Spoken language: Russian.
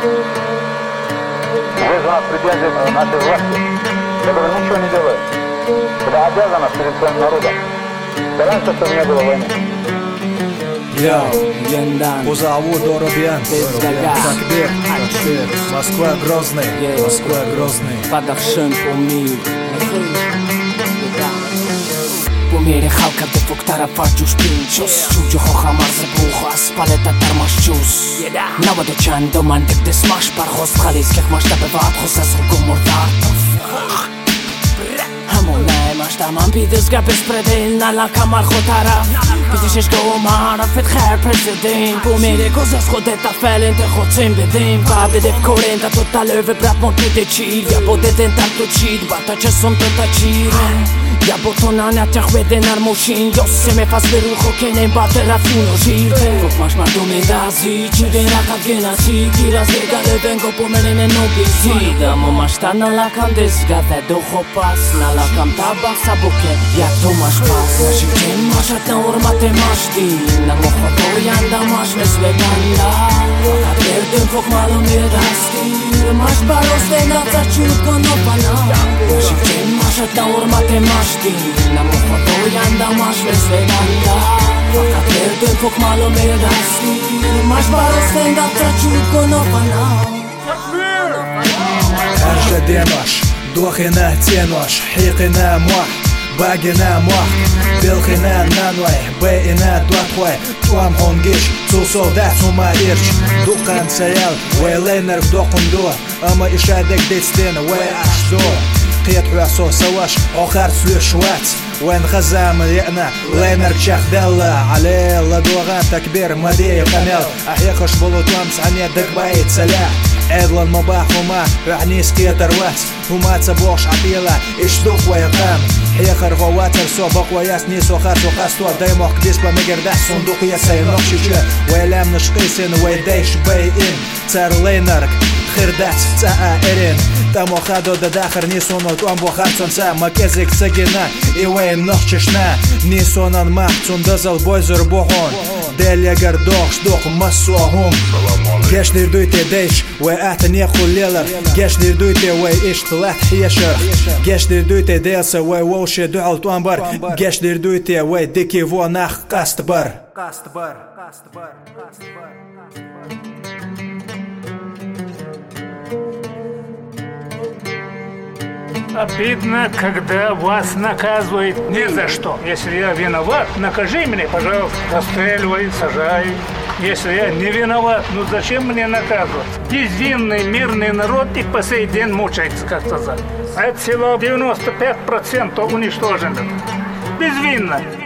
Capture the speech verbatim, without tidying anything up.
Здесь у нас претензии нашей власти, которая ничего не делает, когда обязана перед своим народом. Стараемся, чтобы не было войны. Йоу, по заводу Робиан, Такбир, Такбир, Москва Грозный, Москва Грозный. Подохшен по миру. По мире халка defok tarafat już pięcios Czuciu hocha marze bucha, spaleta tarmasz cius Nawet do ciando man ty gdy smasz parchos Chalickich masz ta bewat, hosa z ruką mordartów Hamonaj masz tam am pides gabes predel na la kamar khotara Pides ish go mara fit khair president Po mire goza schodeta fällen te khotsim bedim Va bedef korenta total över brat mot det chil Ja både den tanto chid bata chesom tota chire Ja bo to na naciach weden armushin Josse me faz berucho kenen bater rafuno shirte Kok masz ma do me dazi Chide raka genasi Kiras regale vengo po menene no bizi Damo masz ta na lakam desgate do chopas Na lakam tabak sa buke Jak to masz pas Na shivchen masz at na urmate masz ti Na mocho to yanda masz neswe ganda Fakat verdun fok malo me dasti Masz baros de na zacutko no pana Na shivchen masz at na urmate masz Na mocho to yanda masz neswe ganda Fakat verdun fok malo me dasti Masz baros de na zacutko no pana Arja denosh, dokhina tenosh, hiqina muah, bagina muah, bilkhina nanway, bayina dwatway, tuam hongish, tu soldat suma irch, duqan sayal, waylaner doqundu, ama ishadek detsten way ashdo. قيت حواسو سواش آخر سلوشوات وين غزام يأنا لينر كشاخ دلا عليه لدوغان تكبير مدي قنال أحيقش بلوتوام سعني دك بايت سلاح عدلا مباح وما يعني سكيتر وات وما تبوش عطيلة إش دوخ ويقام حيقر غواتر سوبق وياس نيسو خارسو خاستو دايموك ديسبا مقردح صندوق يساي نوخشيشة ويلام نشقيسين ويديش بايين تار لينرك خردات تاء إرين Там охадо да дахар не сонал туам бохарцанца макезик цагина и вейн нохчешна не сонан махцун дазал бойзер бохон делягар дох штох массуахум гешнир дуйте дейш вей атне хуллелар гешнир дуйте вей иш тлах хияшер гешнир дуйте делса вей воуше дуал туамбар гешнир дуйте вей дики во нах кастбар кастбар кастбар кастбар Обидно, когда вас наказывают ни за что. Если я виноват, накажи меня, пожалуйста. Расстреливай, сажай. Если я не виноват, ну зачем мне наказывать? Безвинный мирный народ и по сей день мучается, как сказать. А это село девяносто пять процентов уничтожено. Безвинно.